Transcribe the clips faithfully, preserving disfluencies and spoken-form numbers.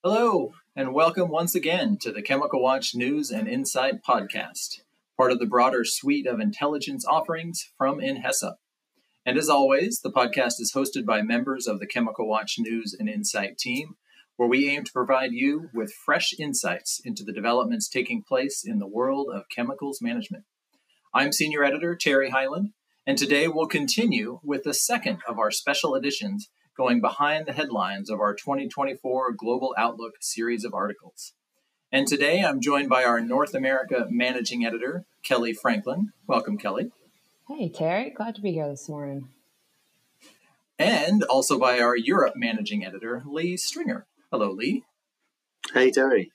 Hello, and welcome once again to the Chemical Watch News and Insight podcast, part of the broader suite of intelligence offerings from Inhesa. And as always, the podcast is hosted by members of the Chemical Watch News and Insight team, where we aim to provide you with fresh insights into the developments taking place in the world of chemicals management. I'm Senior Editor Terry Hyland, and today we'll continue with the second of our special editions going behind the headlines of our twenty twenty-four Global Outlook series of articles. And today I'm joined by our North America Managing Editor, Kelly Franklin. Welcome, Kelly. Hey, Terry. Glad to be here this morning. And also by our Europe Managing Editor, Lee Stringer. Hello, Lee. Hey, Terry.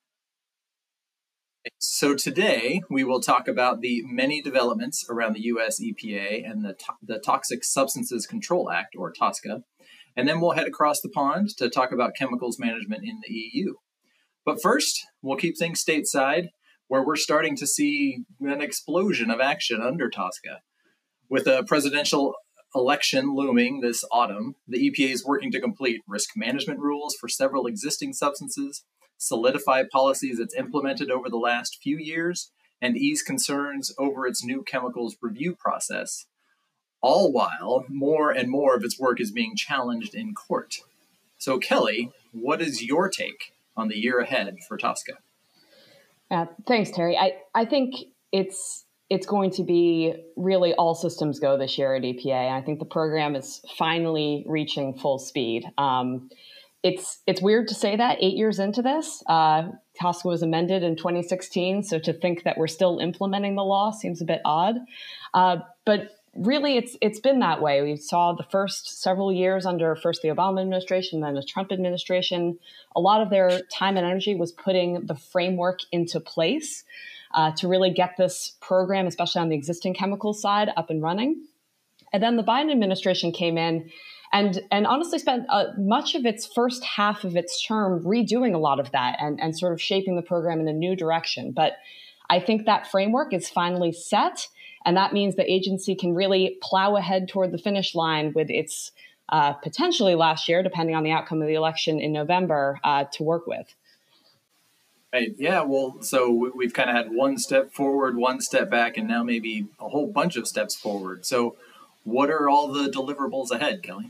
So today we will talk about the many developments around the U S E P A and the, to- the Toxic Substances Control Act, or TSCA. And then we'll head across the pond to talk about chemicals management in the E U. But first, we'll keep things stateside, where we're starting to see an explosion of action under TSCA. With a presidential election looming this autumn, the E P A is working to complete risk management rules for several existing substances, solidify policies it's implemented over the last few years, and ease concerns over its new chemicals review process. All while more and more of its work is being challenged in court. So, Kelly, what is your take on the year ahead for TSCA? Uh, thanks, Terry. I, I think it's it's going to be really all systems go this year at E P A. I think the program is finally reaching full speed. Um, it's it's weird to say that eight years into this. Uh, TSCA was amended in twenty sixteen, so to think that we're still implementing the law seems a bit odd. Uh, but Really, it's it's been that way. We saw the first several years under first the Obama administration, then the Trump administration. A lot of their time and energy was putting the framework into place uh, to really get this program, especially on the existing chemical side, up and running. And then the Biden administration came in and and honestly spent uh, much of its first half of its term redoing a lot of that and, and sort of shaping the program in a new direction. But I think that framework is finally set. And that means the agency can really plow ahead toward the finish line with its uh, potentially last year, depending on the outcome of the election in November, uh, to work with. Right. Yeah. Well, so we've kind of had one step forward, one step back, and now maybe a whole bunch of steps forward. So what are all the deliverables ahead, Kelly?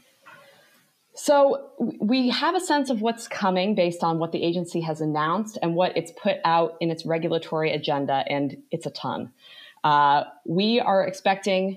So we have a sense of what's coming based on what the agency has announced and what it's put out in its regulatory agenda, and it's a ton. Uh, we are expecting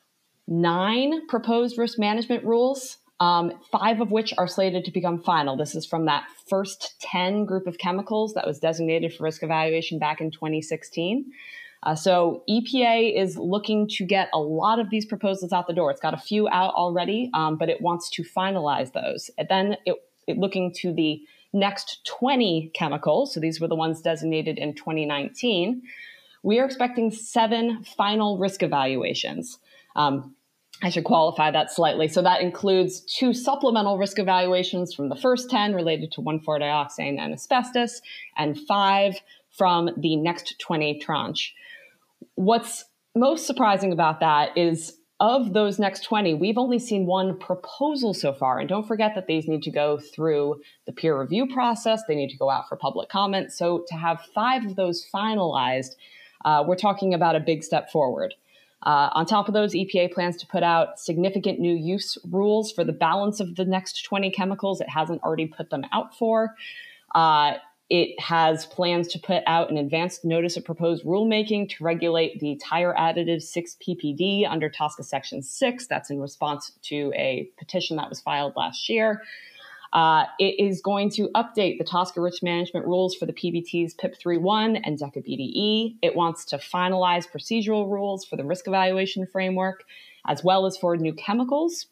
nine proposed risk management rules, um, five of which are slated to become final. This is from that first ten group of chemicals that was designated for risk evaluation back in twenty sixteen. Uh, so E P A is looking to get a lot of these proposals out the door. It's got a few out already, um, but it wants to finalize those. And then it, it looking to the next twenty chemicals. So these were the ones designated in twenty nineteen. We are expecting seven final risk evaluations. Um, I should qualify that slightly. So that includes two supplemental risk evaluations from the first ten related to one four dioxane and asbestos, and five from the next twenty tranche. What's most surprising about that is of those next twenty, we've only seen one proposal so far. And don't forget that these need to go through the peer review process. They need to go out for public comment. So to have five of those finalized, Uh, we're talking about a big step forward. Uh, on top of those, E P A plans to put out significant new use rules for the balance of the next twenty chemicals it hasn't already put them out for. Uh, it has plans to put out an advanced notice of proposed rulemaking to regulate the tire additive six P P D under TSCA Section six. That's in response to a petition that was filed last year. Uh, it is going to update the TSCA risk management rules for the P B Ts P I P three point one and Deca B D E. It wants to finalize procedural rules for the risk evaluation framework, as well as for new chemicals.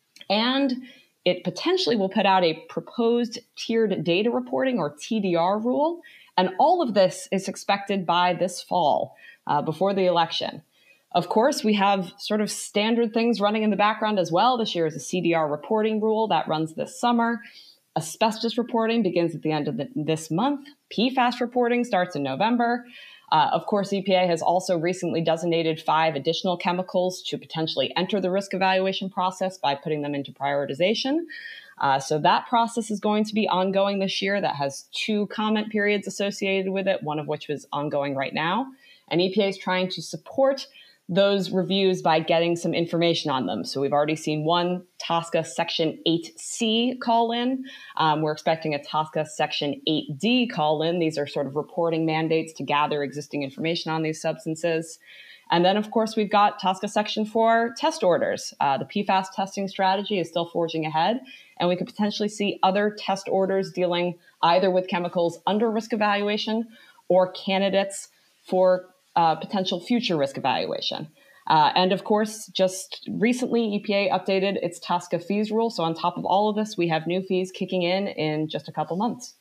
And it potentially will put out a proposed tiered data reporting, or T D R rule. And all of this is expected by this fall, uh, before the election. Of course, we have sort of standard things running in the background as well. This year is a C D R reporting rule that runs this summer. Asbestos reporting begins at the end of the, this month. P FAS reporting starts in November. Uh, of course, E P A has also recently designated five additional chemicals to potentially enter the risk evaluation process by putting them into prioritization. Uh, so that process is going to be ongoing this year. That has two comment periods associated with it, one of which is ongoing right now. And E P A is trying to support those reviews by getting some information on them. So we've already seen one TSCA Section eight C call in. Um, we're expecting a TSCA Section eight D call in. These are sort of reporting mandates to gather existing information on these substances. And then, of course, we've got TSCA Section four test orders. Uh, the P FAS testing strategy is still forging ahead, and we could potentially see other test orders dealing either with chemicals under risk evaluation or candidates for uh, potential future risk evaluation. Uh, and of course, just recently, E P A updated its TSCA fees rule. So on top of all of this, we have new fees kicking in in just a couple months.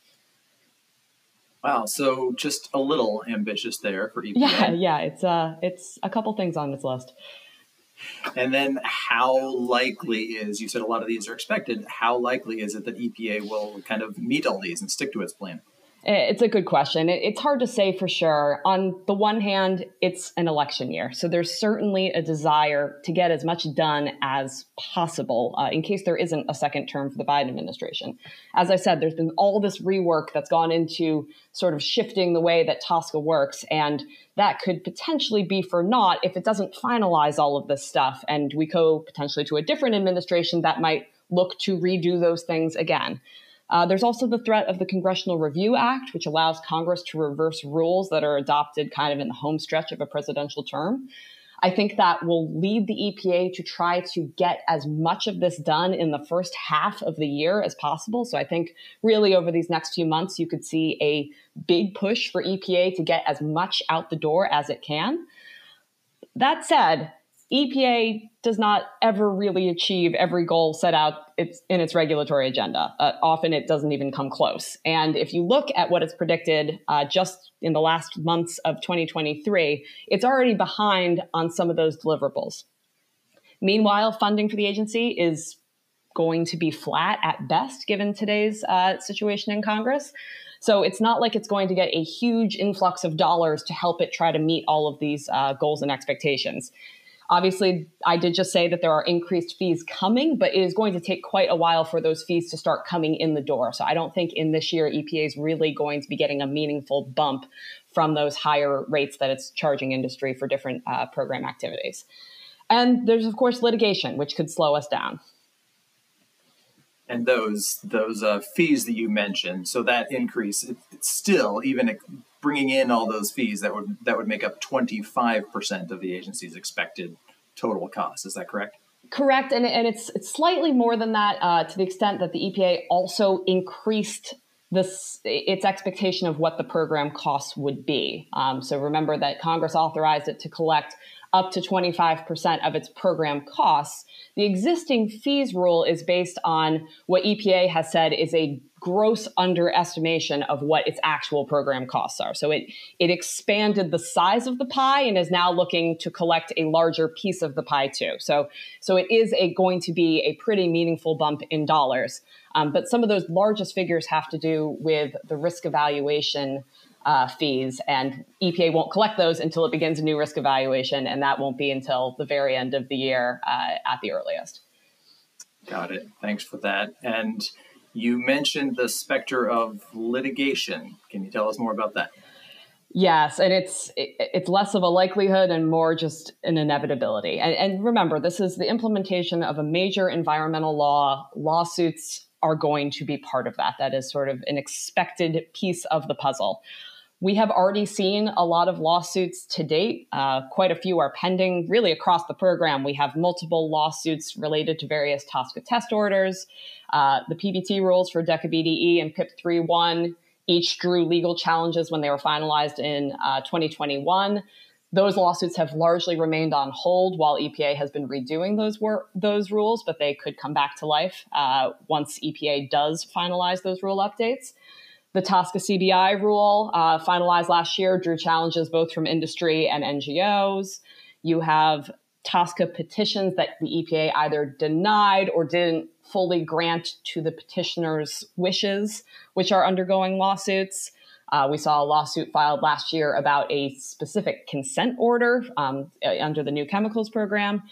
Wow, so just a little ambitious there for E P A. Yeah, yeah, it's uh, it's a couple things on this list. And then how likely is, you said a lot of these are expected, how likely is it that E P A will kind of meet all these and stick to its plan? It's a good question. It's hard to say for sure. On the one hand, it's an election year. So there's certainly a desire to get as much done as possible uh, in case there isn't a second term for the Biden administration. As I said, there's been all this rework that's gone into sort of shifting the way that TSCA works. And that could potentially be for naught if it doesn't finalize all of this stuff. And we go potentially to a different administration that might look to redo those things again. Uh, there's also the threat of the Congressional Review Act, which allows Congress to reverse rules that are adopted kind of in the home stretch of a presidential term. I think that will lead the E P A to try to get as much of this done in the first half of the year as possible. So I think really over these next few months, you could see a big push for E P A to get as much out the door as it can. That said, E P A does not ever really achieve every goal set out in its regulatory agenda. Uh, often it doesn't even come close. And if you look at what it's predicted uh, just in the last months of twenty twenty-three, it's already behind on some of those deliverables. Meanwhile, funding for the agency is going to be flat at best, given today's uh, situation in Congress. So it's not like it's going to get a huge influx of dollars to help it try to meet all of these uh, goals and expectations. Obviously, I did just say that there are increased fees coming, but it is going to take quite a while for those fees to start coming in the door. So I don't think in this year, E P A is really going to be getting a meaningful bump from those higher rates that it's charging industry for different uh, program activities. And there's, of course, litigation, which could slow us down. And those those uh, fees that you mentioned, so that increase, it, it's still, even bringing in all those fees, that would that would make up twenty-five percent of the agency's expected total cost. Is that correct? Correct. And, and it's, it's slightly more than that uh, to the extent that the E P A also increased this its expectation of what the program costs would be. Um, so remember that Congress authorized it to collect up to twenty-five percent of its program costs. The existing fees rule is based on what E P A has said is a gross underestimation of what its actual program costs are. So it it expanded the size of the pie and is now looking to collect a larger piece of the pie too. So so it is a going to be a pretty meaningful bump in dollars. Um, but some of those largest figures have to do with the risk evaluation Uh, fees, and E P A won't collect those until it begins a new risk evaluation, and that won't be until the very end of the year uh, at the earliest. Got it. Thanks for that. And you mentioned the specter of litigation. Can you tell us more about that? Yes, and it's it, it's less of a likelihood and more just an inevitability. And, and remember, this is the implementation of a major environmental law. Lawsuits are going to be part of that. That is sort of an expected piece of the puzzle. We have already seen a lot of lawsuits to date. Uh, quite a few are pending really across the program. We have multiple lawsuits related to various TSCA test orders. Uh, the P B T rules for DECA B D E and P I P three one each drew legal challenges when they were finalized in uh, twenty twenty-one. Those lawsuits have largely remained on hold while E P A has been redoing those wor- those rules, but they could come back to life uh, once E P A does finalize those rule updates. The TSCA C B I rule uh, finalized last year drew challenges both from industry and N G Os. You have TSCA petitions that the E P A either denied or didn't fully grant to the petitioner's wishes, which are undergoing lawsuits. Uh, we saw a lawsuit filed last year about a specific consent order um, under the new chemicals program.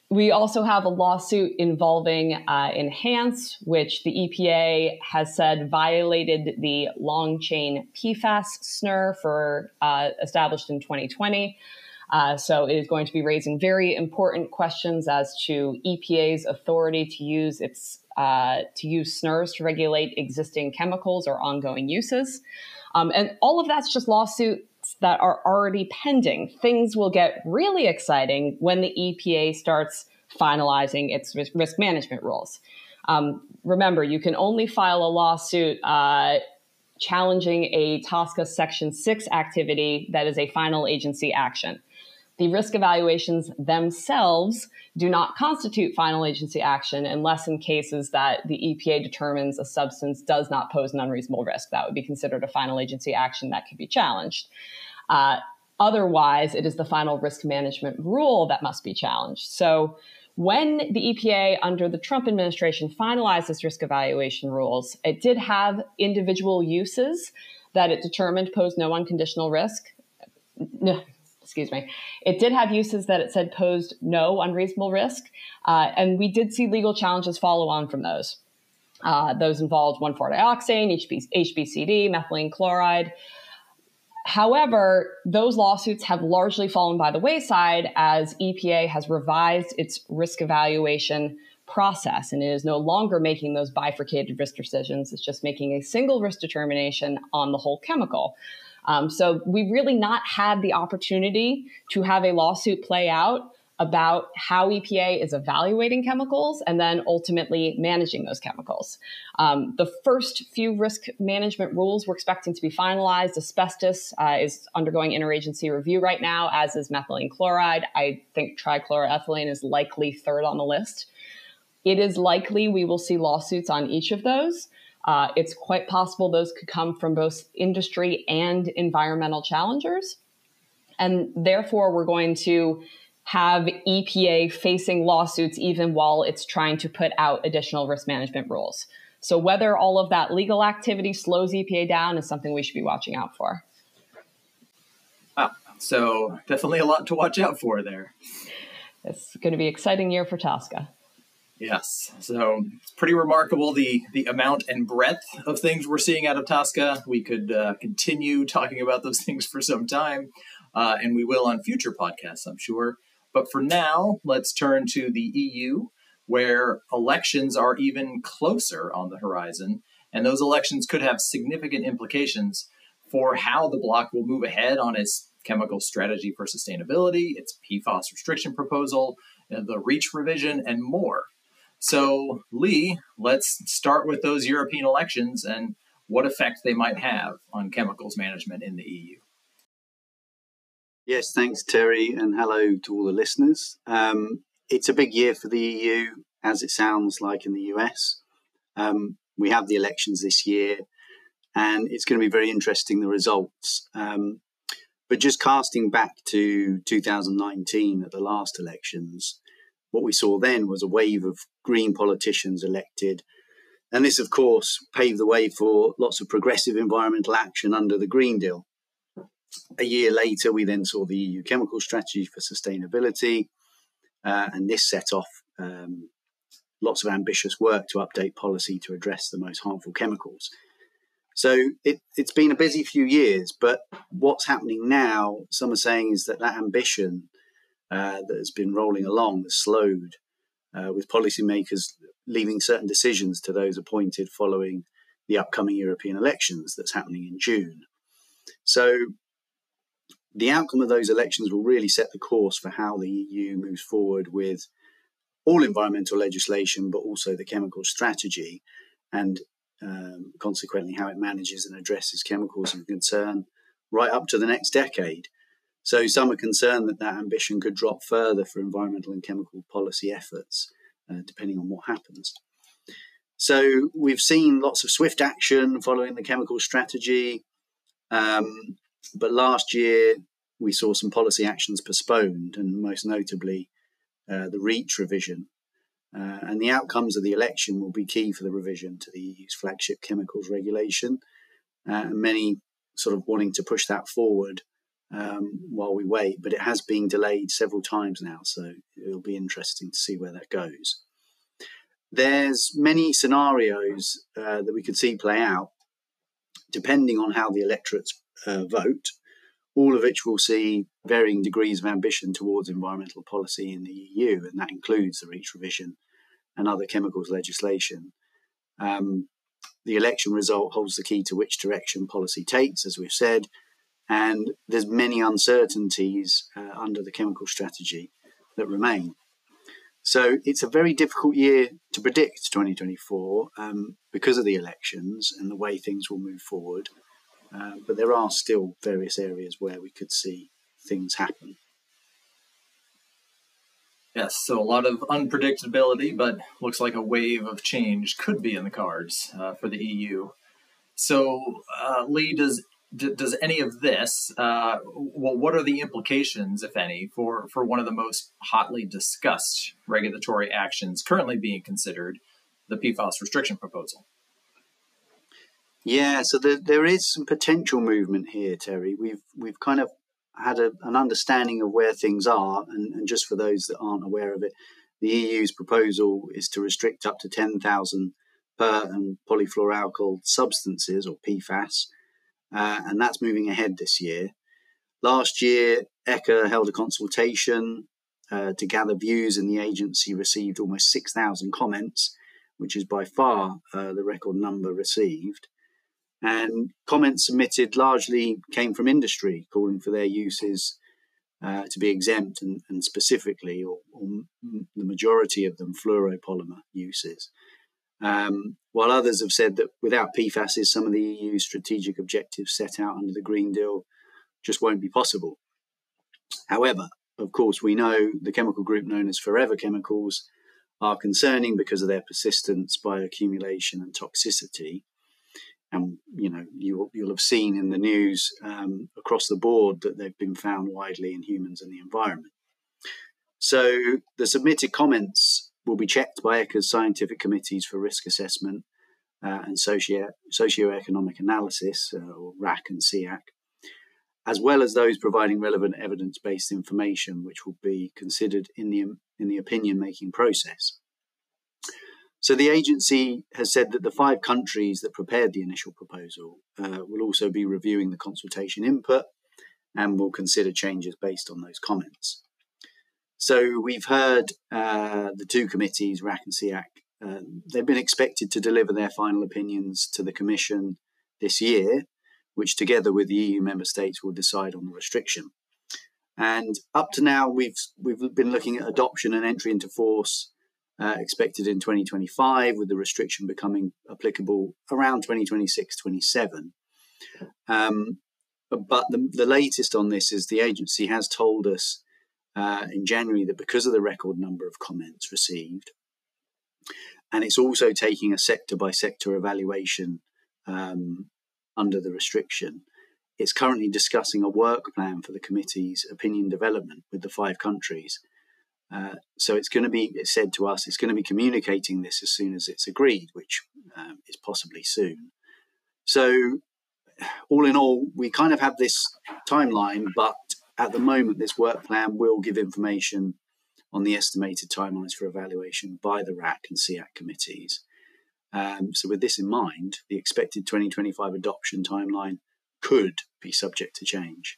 We also have a lawsuit involving uh, Enhance, which the E P A has said violated the long chain P FAS S N R for uh, established in twenty twenty. Uh, so it is going to be raising very important questions as to E P A's authority to use its uh, to use S N Rs to regulate existing chemicals or ongoing uses. Um, and all of that's just lawsuits that are already pending. Things will get really exciting when the E P A starts finalizing its risk management rules. Um, remember, you can only file a lawsuit uh, challenging a TSCA Section six activity that is a final agency action. The risk evaluations themselves do not constitute final agency action unless in cases that the E P A determines a substance does not pose an unreasonable risk. That would be considered a final agency action that could be challenged. Uh, otherwise, it is the final risk management rule that must be challenged. So when the E P A under the Trump administration finalized its risk evaluation rules, it did have individual uses that it determined posed no unconditional risk. No. Excuse me. It did have uses that it said posed no unreasonable risk, uh, and we did see legal challenges follow on from those. Uh, those involved one four dioxane, H B C D, methylene chloride. However, those lawsuits have largely fallen by the wayside as E P A has revised its risk evaluation process, and it is no longer making those bifurcated risk decisions. It's just making a single risk determination on the whole chemical. Um, so we really not had the opportunity to have a lawsuit play out about how E P A is evaluating chemicals and then ultimately managing those chemicals. Um, the first few risk management rules we're expecting to be finalized. Asbestos uh, is undergoing interagency review right now, as is methylene chloride. I think trichloroethylene is likely third on the list. It is likely we will see lawsuits on each of those. Uh, it's quite possible those could come from both industry and environmental challengers. And therefore, we're going to have E P A facing lawsuits even while it's trying to put out additional risk management rules. So whether all of that legal activity slows E P A down is something we should be watching out for. Wow. So definitely a lot to watch out for there. It's going to be an exciting year for TSCA. Yes. So it's pretty remarkable, the the amount and breadth of things we're seeing out of TSCA. We could uh, continue talking about those things for some time, uh, and we will on future podcasts, I'm sure. But for now, let's turn to the E U, where elections are even closer on the horizon, and those elections could have significant implications for how the bloc will move ahead on its chemical strategy for sustainability, its P FAS restriction proposal, the REACH revision, and more. So, Lee, let's start with those European elections and what effect they might have on chemicals management in the E U. Yes, thanks, Terry, and hello to all the listeners. Um, it's a big year for the E U, as it sounds like in the U S. Um, we have the elections this year, and it's going to be very interesting, the results. Um, but just casting back to two thousand nineteen at the last elections, what we saw then was a wave of Green politicians elected. And this, of course, paved the way for lots of progressive environmental action under the Green Deal. A year later, we then saw the E U Chemical Strategy for Sustainability, uh, and this set off um, lots of ambitious work to update policy to address the most harmful chemicals. So it, it's been a busy few years, but what's happening now, some are saying, is that that ambition uh, that has been rolling along has slowed, uh, with policymakers leaving certain decisions to those appointed following the upcoming European elections that's happening in June. So the outcome of those elections will really set the course for how the E U moves forward with all environmental legislation, but also the chemical strategy, and um, consequently how it manages and addresses chemicals of concern right up to the next decade. So some are concerned that that ambition could drop further for environmental and chemical policy efforts, uh, depending on what happens. So we've seen lots of swift action following the chemical strategy. Um, but last year, we saw some policy actions postponed, and most notably uh, the REACH revision. Uh, and the outcomes of the election will be key for the revision to the E U's flagship chemicals regulation, uh, and many sort of wanting to push that forward um, while we wait, but it has been delayed several times now, so it'll be interesting to see where that goes. There's many scenarios uh, that we could see play out, depending on how the electorates uh, vote, all of which will see varying degrees of ambition towards environmental policy in the E U, and that includes the REACH revision and other chemicals legislation. Um, the election result holds the key to which direction policy takes, as we've said, and there's many uncertainties uh, under the chemical strategy that remain. So it's a very difficult year to predict twenty twenty-four um, because of the elections and the way things will move forward. Uh, but there are still various areas where we could see things happen. Yes, so a lot of unpredictability, but looks like a wave of change could be in the cards uh, for the E U. So, uh, Lee, does d- does any of this, uh, well, what are the implications, if any, for, for one of the most hotly discussed regulatory actions currently being considered, the P FAS restriction proposal? Yeah, so there, there is some potential movement here, Terry. We've we've kind of had a, an understanding of where things are, and, and just for those that aren't aware of it, the E U's proposal is to restrict up to ten thousand per and polyfluoroalkyl substances, or P FAS, uh, and that's moving ahead this year. Last year, E C H A held a consultation uh, to gather views, and the agency received almost six thousand comments, which is by far uh, the record number received. And comments submitted largely came from industry, calling for their uses uh, to be exempt, and, and specifically, or, or m- the majority of them, fluoropolymer uses. Um, while others have said that without P FASs, some of the E U's strategic objectives set out under the Green Deal just won't be possible. However, of course, we know the chemical group known as Forever Chemicals are concerning because of their persistence, bioaccumulation, and toxicity. And, you know, you, you'll have seen in the news um, across the board that they've been found widely in humans and the environment. So the submitted comments will be checked by E C Ha's scientific committees for risk assessment uh, and socio- socioeconomic analysis, uh, or R A C and C A C, as well as those providing relevant evidence-based information, which will be considered in the, in the opinion-making process. So the agency has said that the five countries that prepared the initial proposal uh, will also be reviewing the consultation input and will consider changes based on those comments. So we've heard uh, the two committees, R A C and C A C, uh, they've been expected to deliver their final opinions to the Commission this year, which together with the E U member states will decide on the restriction. And up to now, we've we've been looking at adoption and entry into force Uh, expected in twenty twenty-five, with the restriction becoming applicable around twenty twenty-six twenty-seven. Um, but the, the latest on this is the agency has told us uh, in January that because of the record number of comments received, and it's also taking a sector-by-sector evaluation um, under the restriction, it's currently discussing a work plan for the committee's opinion development with the five countries. Uh, so it's going to be, it's said to us, it's going to be communicating this as soon as it's agreed, which um, is possibly soon. So all in all, we kind of have this timeline, but at the moment, this work plan will give information on the estimated timelines for evaluation by the R A C and C A C committees. Um, so with this in mind, the expected twenty twenty-five adoption timeline could be subject to change.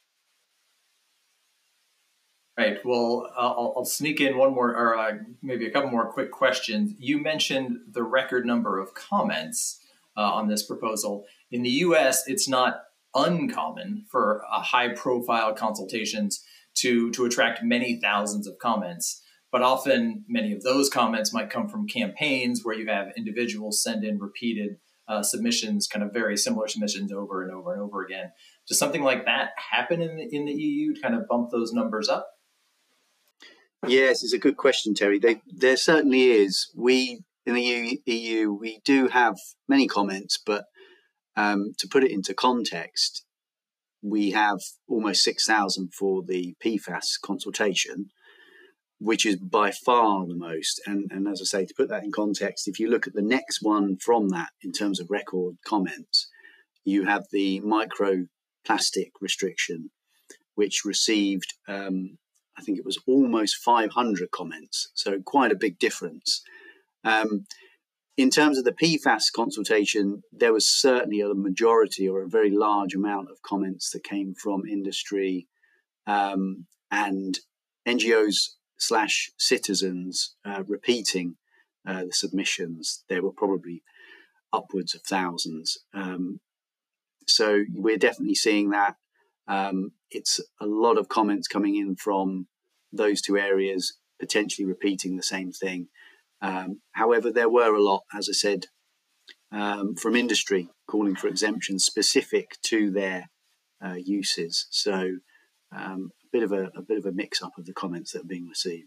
Right. Well, I'll, I'll sneak in one more, or uh, maybe a couple more quick questions. You mentioned the record number of comments uh, on this proposal. In the U S, it's not uncommon for uh, high-profile consultations to, to attract many thousands of comments. But often, many of those comments might come from campaigns where you have individuals send in repeated uh, submissions, kind of very similar submissions over and over and over again. Does something like that happen in the, in the E U to kind of bump those numbers up? Yes, it's a good question, Terry. They, there certainly is. We, in the E U, we do have many comments, but um, to put it into context, we have almost six thousand for the P FAS consultation, which is by far the most. And, and as I say, to put that in context, if you look at the next one from that in terms of record comments, you have the microplastic restriction, which received, um, I think it was almost five hundred comments, so quite a big difference. Um, in terms of the P FAS consultation, there was certainly a majority or a very large amount of comments that came from industry um, and N G Os slash citizens uh, repeating uh, the submissions. There were probably upwards of thousands. Um, so we're definitely seeing that. Um, it's a lot of comments coming in from those two areas, potentially repeating the same thing. Um, however, there were a lot, as I said, um, from industry calling for exemptions specific to their uh, uses. So um, a bit of a, a bit of a mix-up of the comments that are being received.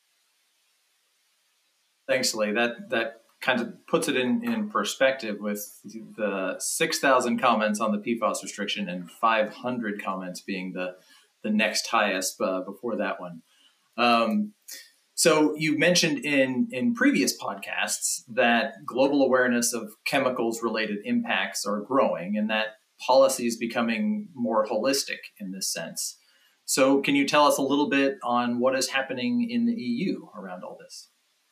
Thanks, Lee. That that kind of puts it in, in perspective with the six thousand comments on the P FAS restriction and five hundred comments being the the next highest uh, before that one. Um, So you mentioned in, in previous podcasts that global awareness of chemicals-related impacts are growing and that policy is becoming more holistic in this sense. So can you tell us a little bit on what is happening in the E U around all this?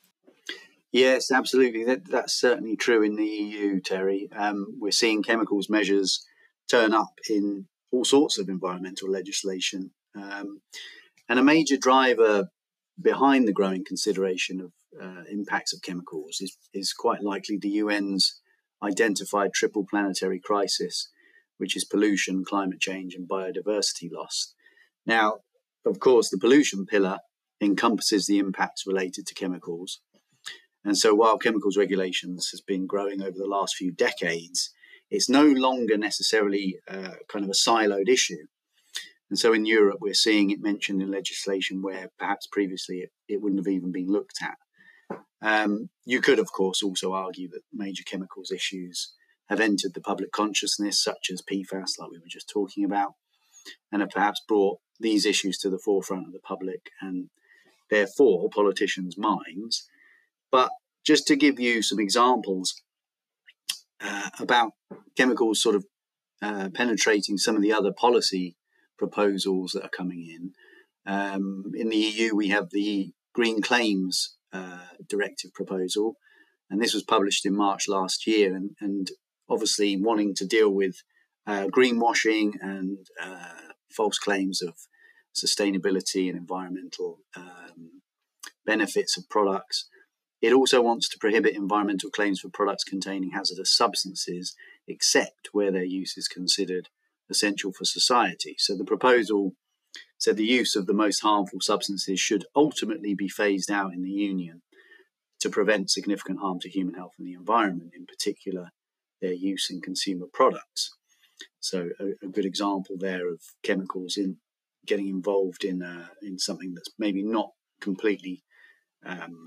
Yes, absolutely. That, that's certainly true in the E U, Terry. Um, we're seeing chemicals measures turn up in all sorts of environmental legislation. Um, and a major driver behind the growing consideration of uh, impacts of chemicals is, is quite likely the U N's identified triple planetary crisis, which is pollution, climate change, and biodiversity loss. Now, of course, the pollution pillar encompasses the impacts related to chemicals. And so while chemicals regulations has been growing over the last few decades, it's no longer necessarily uh, kind of a siloed issue. And so in Europe, we're seeing it mentioned in legislation where perhaps previously it, it wouldn't have even been looked at. Um, you could, of course, also argue that major chemicals issues have entered the public consciousness, such as P FAS, like we were just talking about, and have perhaps brought these issues to the forefront of the public and therefore politicians' minds. But just to give you some examples uh, about chemicals sort of uh, penetrating some of the other policy proposals that are coming in. Um, in the E U, we have the Green Claims uh, Directive proposal, and this was published in March last year, and, and obviously wanting to deal with uh, greenwashing and uh, false claims of sustainability and environmental um, benefits of products. It also wants to prohibit environmental claims for products containing hazardous substances, except where their use is considered essential for society. So the proposal said the use of the most harmful substances should ultimately be phased out in the Union to prevent significant harm to human health and the environment, in particular their use in consumer products. So a, a good example there of chemicals in getting involved in uh, in something that's maybe not completely um,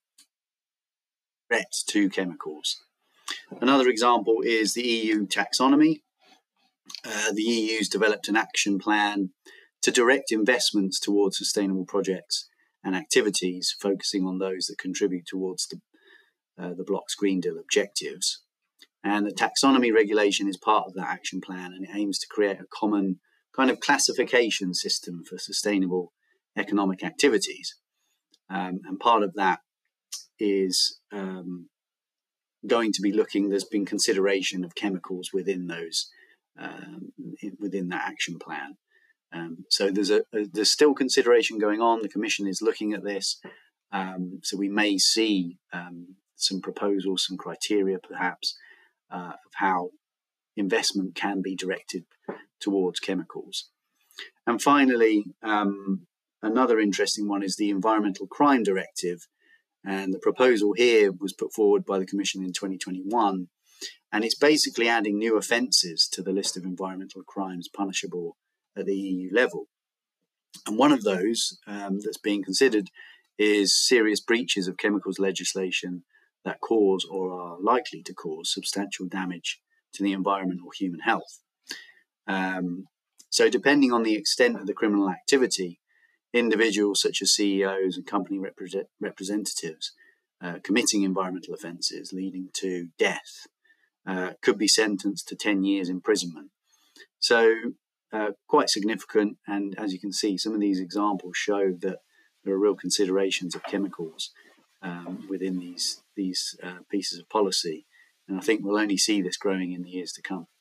threat to chemicals. Another example is the E U taxonomy. Uh, the E U's developed an action plan to direct investments towards sustainable projects and activities, focusing on those that contribute towards the, uh, the bloc's Green Deal objectives. And the taxonomy regulation is part of that action plan, and it aims to create a common kind of classification system for sustainable economic activities. Um, and part of that is um, going to be looking, there's been consideration of chemicals within those, um, within that action plan. Um, so there's a, a there's still consideration going on. The Commission is looking at this. Um, so we may see um, some proposals, some criteria perhaps, uh, of how investment can be directed towards chemicals. And finally, um, another interesting one is the Environmental Crime Directive. And the proposal here was put forward by the Commission in twenty twenty-one. And it's basically adding new offences to the list of environmental crimes punishable at the E U level. And one of those um, that's being considered is serious breaches of chemicals legislation that cause or are likely to cause substantial damage to the environment or human health. Um, so depending on the extent of the criminal activity, individuals such as C E Os and company repre- representatives uh, committing environmental offences leading to death uh, could be sentenced to ten years imprisonment. So uh, quite significant. And as you can see, some of these examples show that there are real considerations of chemicals um, within these these uh, pieces of policy. And I think we'll only see this growing in the years to come.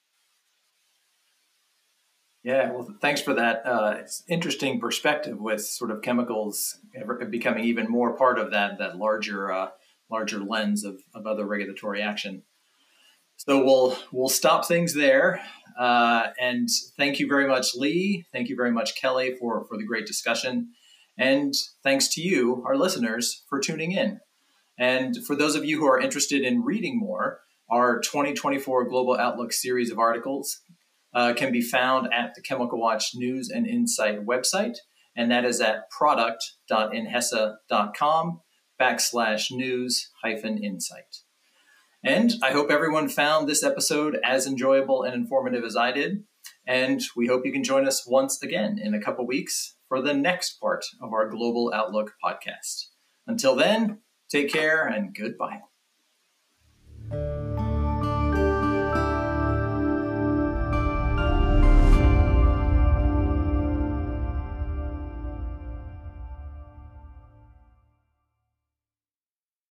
Yeah, well, thanks for that. Uh, it's interesting perspective with sort of chemicals becoming even more part of that that larger uh, larger lens of, of other regulatory action. So we'll we'll stop things there. Uh, and thank you very much, Lee. Thank you very much, Kelly, for, for the great discussion. And thanks to you, our listeners, for tuning in. And for those of you who are interested in reading more, our twenty twenty-four Global Outlook series of articles Uh, can be found at the Chemical Watch News and Insight website, and that is at product.inhesa.com backslash news hyphen insight. And I hope everyone found this episode as enjoyable and informative as I did, and we hope you can join us once again in a couple weeks for the next part of our Global Outlook podcast. Until then, take care and goodbye.